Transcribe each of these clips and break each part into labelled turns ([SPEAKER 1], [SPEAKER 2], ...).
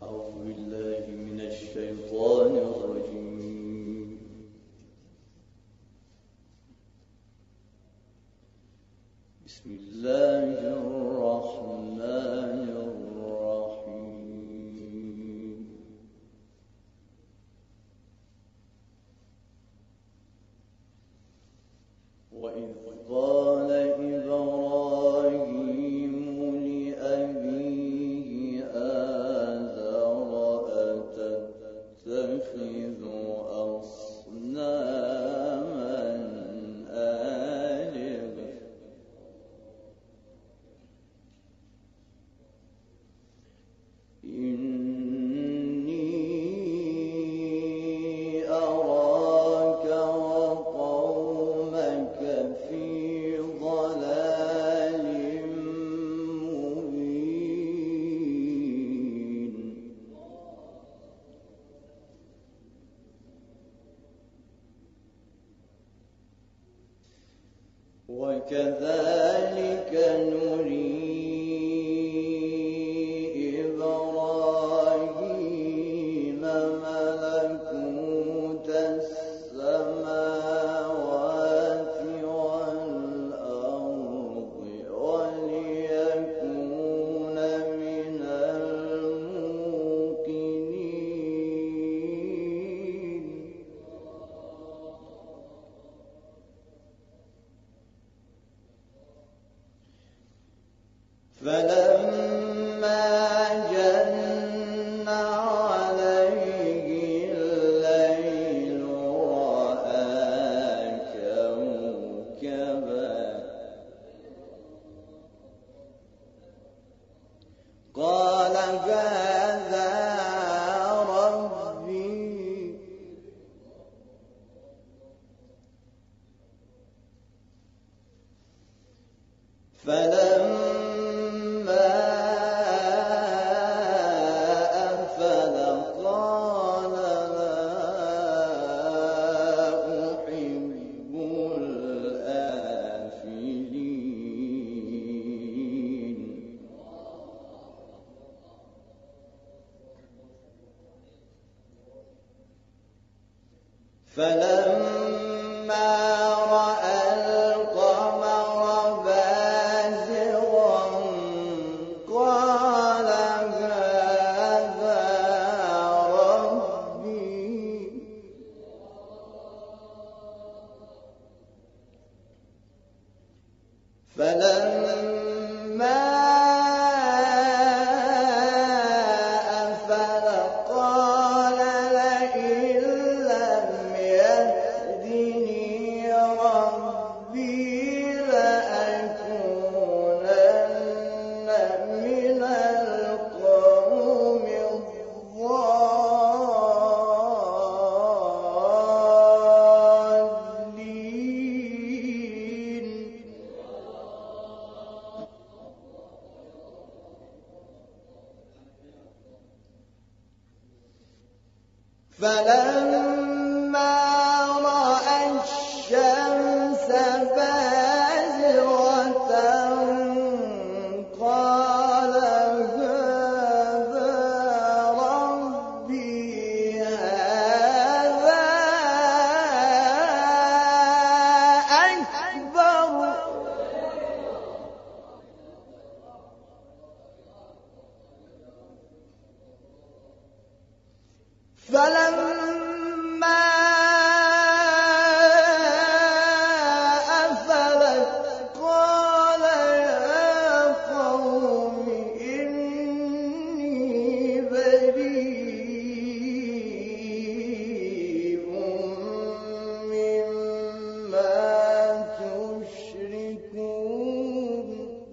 [SPEAKER 1] أعوذ بالله من الشيطان الرجيم. بسم الله الرحمن الرحيم. وإذ قال إبراهيم لأبيه آزر أتتخذ أصناما آلهة إني أراك وقومك في ضلال مبين. وكذلك نري إبراهيم ملكوت السماوات والأرض وليكون من الموقنين. فلما جن عليه الليل رأى كوكبا قال هذا ربي. فلما أفل قال لا أحب الآفلين. فلما رأى القمر بازغا قال هذا ربي. فلما أفل قال لئن لم يهدني ربي لأكونن من القوم الضالين. فلما رأى الشمس بازغة قال هذا ربي هذا أكبر. فلما أفلت قال يا قوم إني بريء مما تشركون.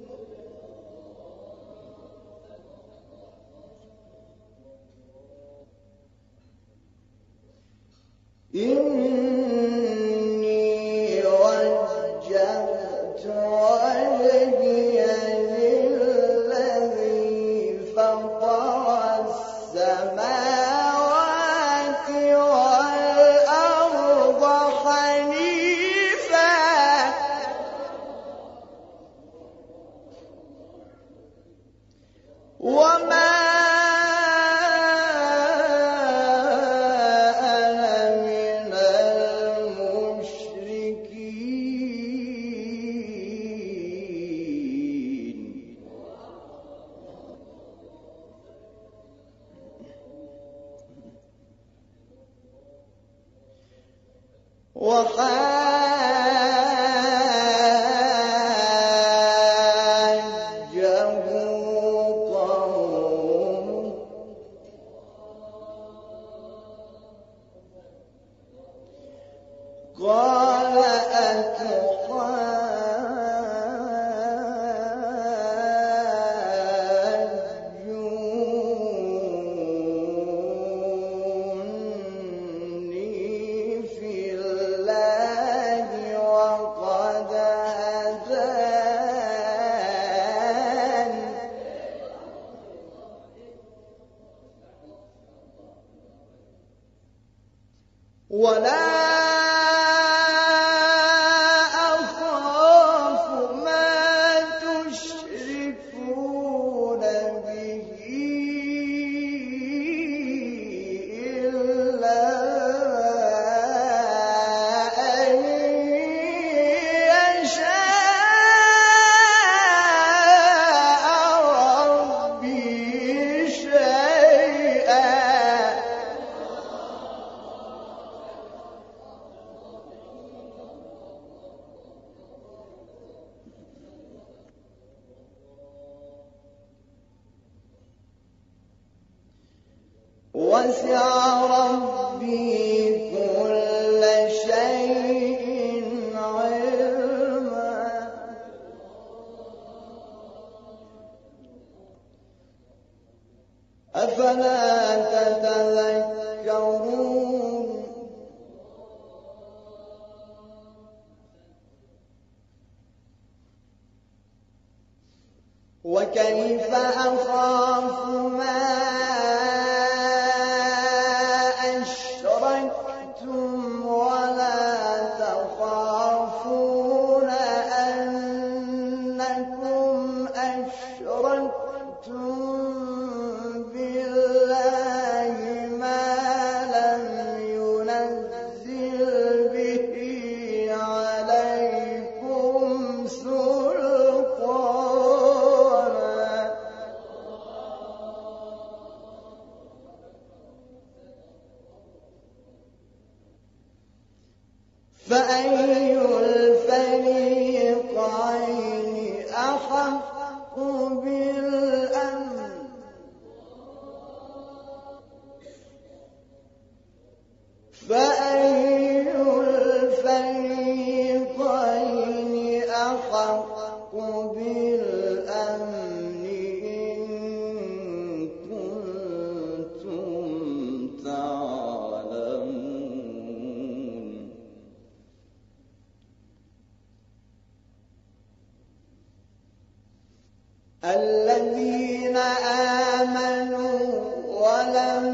[SPEAKER 1] إني وجهت وجهي للذي فطر السماوات والأرض حنيفا وما وحاجه قومه قال أتحاجوني في الله وقد هداني ولا أخاف ما تشركون به إلا أن يشاء ربي شيئا وسع ربي كل شيء علما أفلا تتذكرون وكيف أخاف ما أشركتم ولا تخافون أنكم أشركتم بالله ما لم ينزل به عليكم سلطانا فأي الفريقين أحق بالأمن فأي الفريقين أحق بالأمن إن كنتم تعلمون الذين آمنوا ولم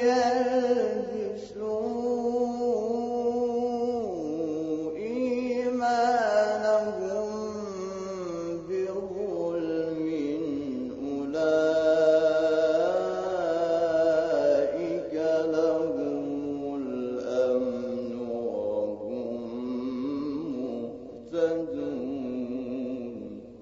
[SPEAKER 1] يلبسوا إيمانهم بظلم أولئك لهم الأمن وهم مهتدون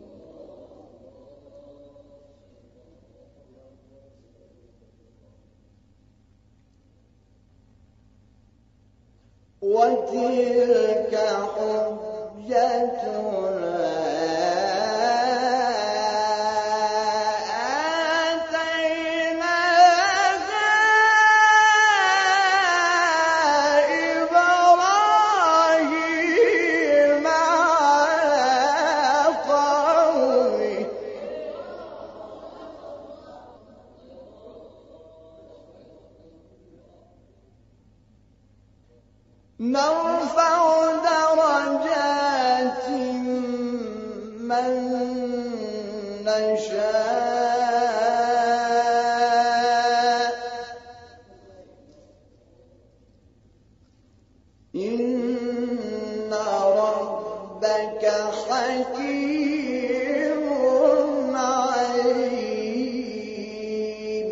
[SPEAKER 1] وتلك حجتنا آتيناها إبراهيم على قومه نرفع درجات من نشاء إن ربك حكيم عليم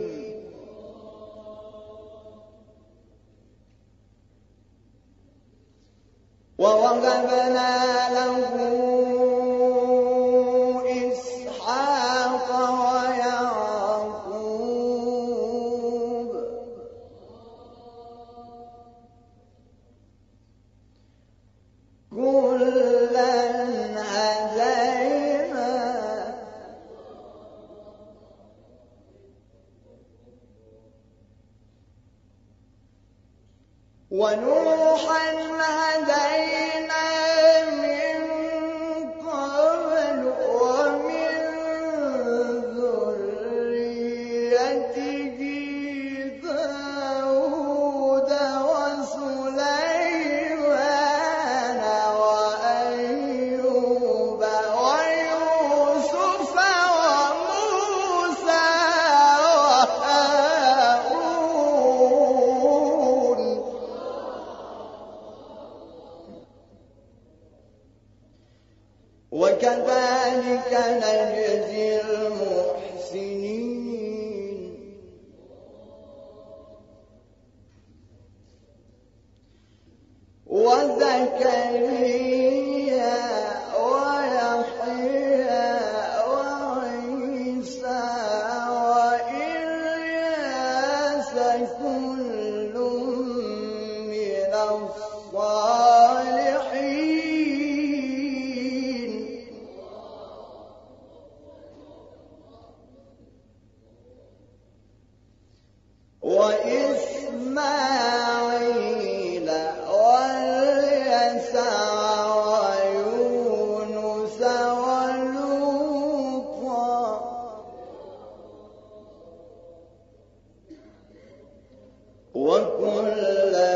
[SPEAKER 1] ونوحا هدينا من قبل ومن ذريته داود وسليمان وأيوب ويوسف وموسى وهارون وكذلك نجزي المحسنين وزكريا ويحيى وعيسى وإلياس كل من الصالحين وإسماعيل واليسع ويونس ولوطا وكلا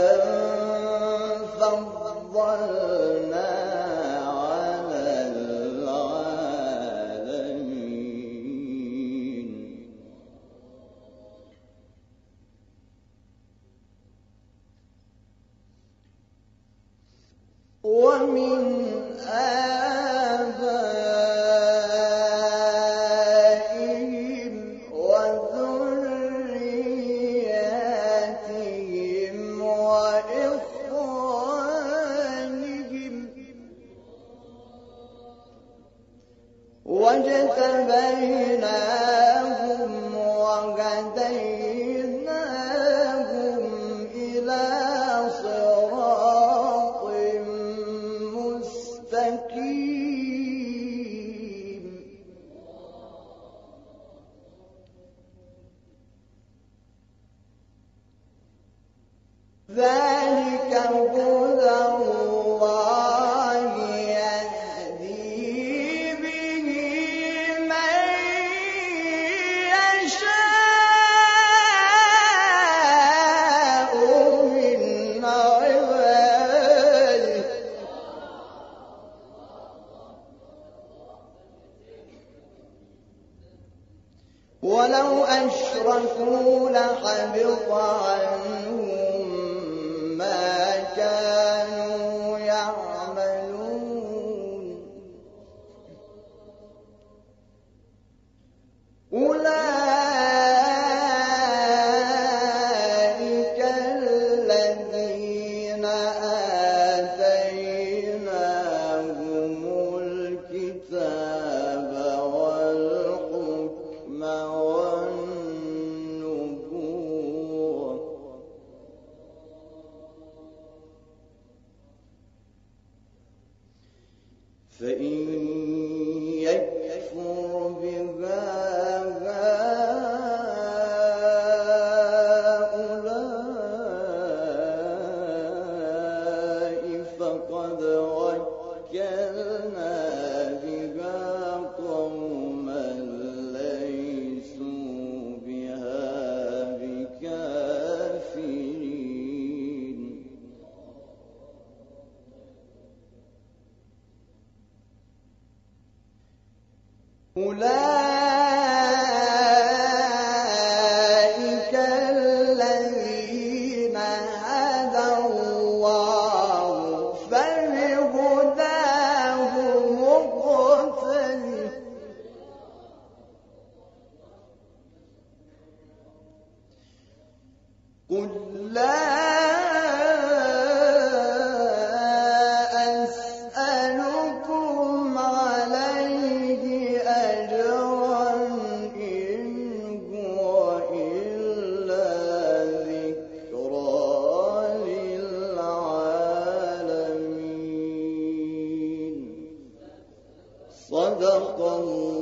[SPEAKER 1] فضلنا على العالمين ومن آبائهم وذرياتهم وإخوانهم واجتبيناهم وهديناهم إلى صراط مستقيم ذلك هدى الله يهدي به من يشاء من عباده ولو أشركوا لحبط عنهم ما كانوا يعملون أولئك الذين آتيناهم الكتاب والحكم والنبوة فإن يكفر بها هؤلاء فقد وكلنا بها قوما ليسوا بها بكافرين أولئك الذين هدى الله فبهداه مقتدي قل لا أسألكم عليه أجرا إن هو إلا ذكرى للعالمين صدق الله